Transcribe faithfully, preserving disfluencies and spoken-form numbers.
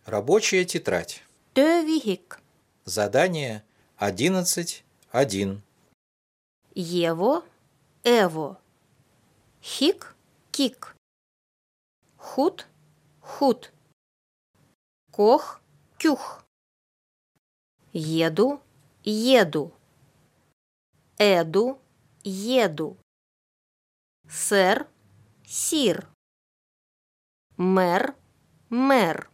Рабочая тетрадь. Töövihik. Задание одиннадцать один. Ево, Эво. Хик, кик. Хут, хут. Кох, кюх. Еду, еду. Эду, еду. Сэр, сир. Мэр, мэр.